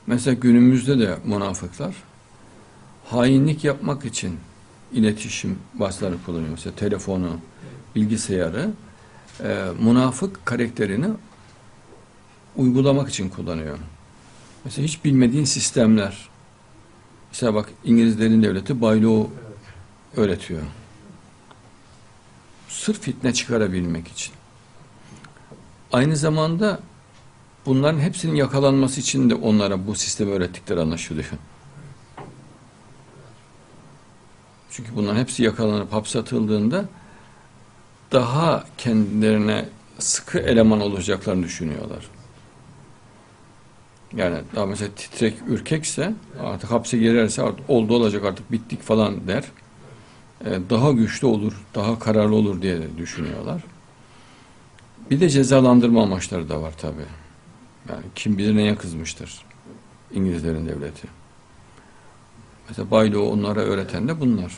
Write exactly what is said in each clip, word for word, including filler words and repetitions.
Mesela günümüzde de münafıklar hainlik yapmak için iletişim vasıtaları kullanıyor. Mesela telefonu, bilgisayarı e, münafık karakterini uygulamak için kullanıyor. Mesela hiç bilmediğin sistemler. Mesela bak, İngilizlerin devleti bayloğu öğretiyor. Sırf fitne çıkarabilmek için. Aynı zamanda bunların hepsinin yakalanması için de onlara bu sistemi öğrettikleri anlaşılıyor. Çünkü bunların hepsi yakalanıp hapse atıldığında daha kendilerine sıkı eleman olacaklarını düşünüyorlar. Yani daha mesela titrek, ürkekse, artık hapse girerse artık oldu olacak, artık bittik falan der. Ee, daha güçlü olur, daha kararlı olur diye düşünüyorlar. Bir de cezalandırma amaçları da var tabii. Yani kim bilir neye kızmıştır İngilizlerin devleti. Mesela bayloğu onlara öğreten de bunlar.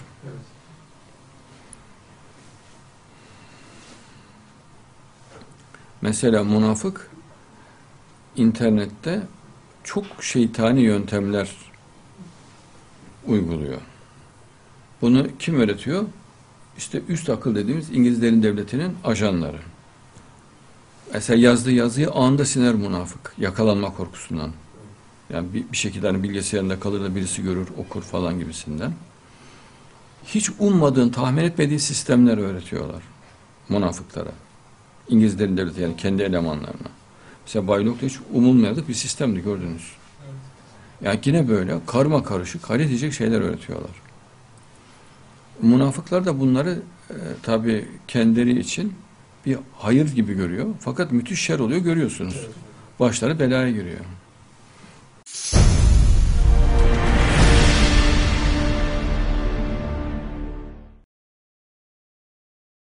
Mesela münafık internette çok şeytani yöntemler uyguluyor. Bunu kim öğretiyor? İşte üst akıl dediğimiz İngilizlerin devletinin ajanları. Mesela yazdığı yazıyı anında siner münafık. Yakalanma korkusundan. Yani bir, bir şekilde hani bilgisayarında kalır da birisi görür, okur falan gibisinden. Hiç ummadığın, tahmin etmediğin sistemler öğretiyorlar münafıklara. İngilizlerin devleti, yani kendi elemanlarına. Mesela Baylok'ta hiç umulmayadık bir sistemdi, gördünüz. Yani yine böyle karma karışık, hayret edecek şeyler öğretiyorlar. Münafıklar da bunları e, tabii kendileri için bir hayır gibi görüyor. Fakat müthiş şer oluyor, görüyorsunuz. Başları belaya giriyor.